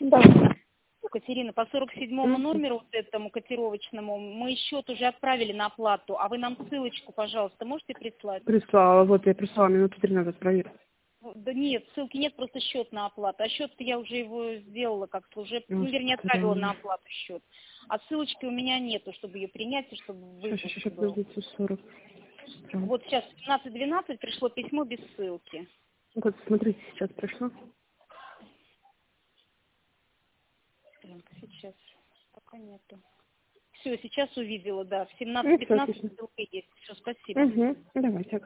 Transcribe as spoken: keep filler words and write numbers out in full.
Да. Катерина, по сорок седьмому Мгм. номеру, вот этому котировочному, мы счет уже отправили на оплату, а вы нам ссылочку, пожалуйста, можете прислать? Прислала, вот я прислала минуту три назад, проверь. Да нет, ссылки нет, просто счет на оплату. А счет-то я уже его сделала как служеб, ну, вернее, Господи, отправила на реально. оплату счет. А ссылочки у меня нету, чтобы ее принять и чтобы Сейчас, выпуск сейчас, сейчас, был. подождите, сорок. Странно. Вот сейчас в семнадцать двенадцать пришло письмо без ссылки. Вот, смотрите, сейчас пришло. Так, сейчас пока нету. Все, сейчас увидела, да. В семнадцать Ну, все пятнадцать отлично. ссылка есть. Все, спасибо. Угу, давайте.